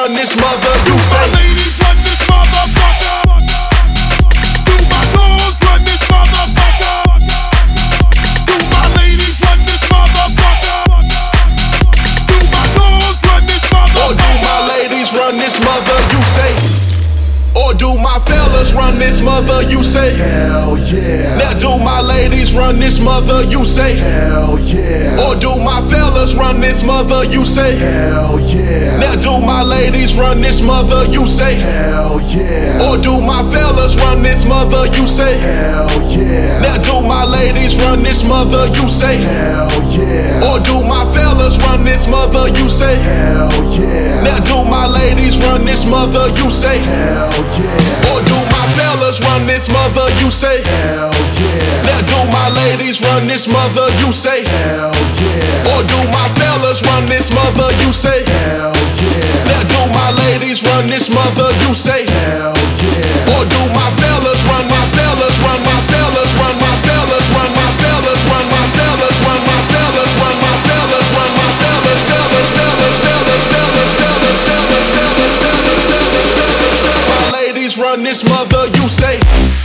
run this mother, you My say. ladies run this motherfucker. Do my dogs run this motherfucker? Do my ladies run this motherfucker? Do my dogs run this motherfucker? Or do my ladies run this mother, you say? Or do my fellas run this mother, you say? Hell yeah. Now do my ladies run this mother, you say? Hell yeah. Or do my fellas run this mother, you say? Hell yeah. Now do my ladies run this mother, you say? Hell yeah. Or do my fellas run this mother, you say? Hell yeah. Now do my ladies run this mother, you say? Hell yeah. Or do my fellas run this mother, you say? Hell yeah. Now do my ladies run this mother, you say? Hell yeah. Or do my fellas run this mother, you say? Hell yeah. Now do my ladies run this mother, you say? Hell yeah. Or do my fellas run this mother, you say? Hell yeah. Now do my ladies run this mother, you say? Hell yeah. Or do my fellas run my fellas run my fellas run my fellas run my fellas run my fellas run my fellas run my fellas run my fellas fellas fellas fellas fellas fellas fellas fellas fellas fellas. My ladies run this mother, you say?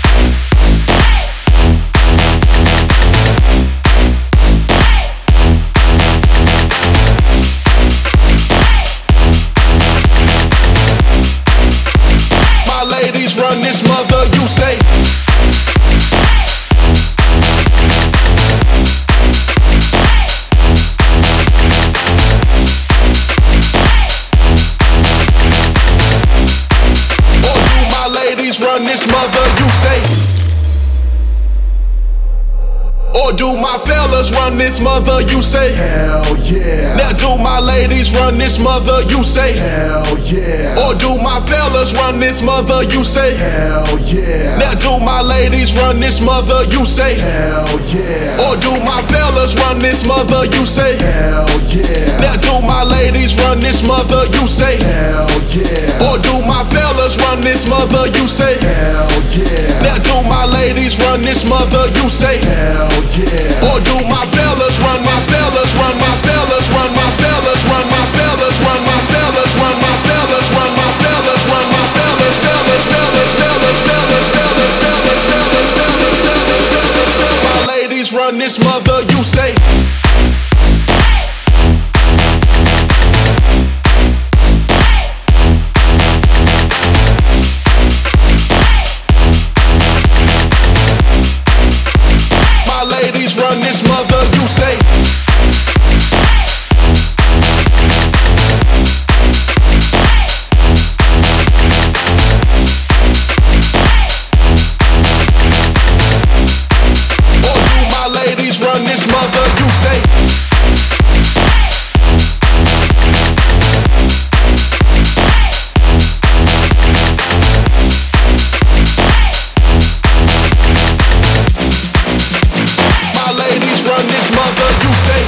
My ladies run this mother, you say? Or do my ladies run this mother, you say? Or do my fellas run this mother, you say? Hell yeah. Now do my ladies run this mother, you say? Hell yeah. Or do my fellas run this mother, you say? Hell yeah. Now do my ladies run this mother, you say? Hell yeah. Or do my fellas run this mother, you say? Hell yeah. Now do my ladies run this mother, you say? Hell yeah. Or do my fellas run this mother, you say? Hell yeah. Now do my ladies run this mother, you say? Hell yeah. Or do my fellas run my fellas run my fellas run my fellas run my fellas run my fellas run my fellas run my fellas run my fellas fellas fellas fellas fellas fellas fellas fellas fellas fellas fellas. My ladies run this mother, you say? My ladies run this mother, you say? Or do my ladies run this mother, you say? My ladies run this mother, you say?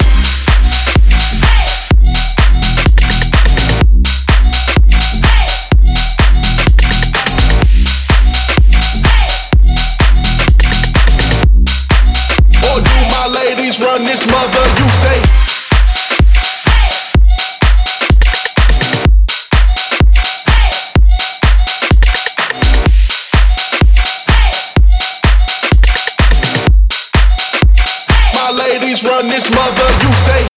Or do my ladies run this mother, you say? My ladies run this mother, you say?